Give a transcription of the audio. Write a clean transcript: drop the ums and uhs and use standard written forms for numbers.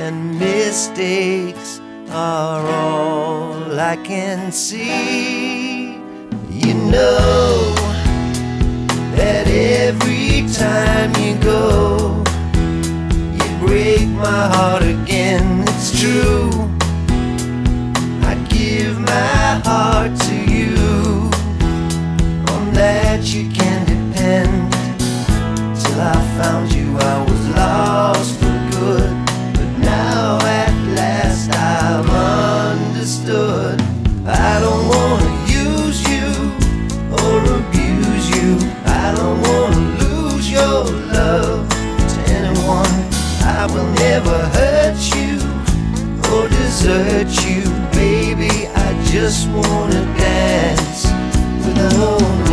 and mistakes are all I can see. You know that every time you go, you break my heart again. It's true, I'd give my heart to you. On that you can depend. Till I found you I was lost for good, but now at last I've understood. I don't wanna use you or abuse you. I don't wanna lose your love to anyone. I will never hurt you or desert you, baby. I just wanna dance with a whole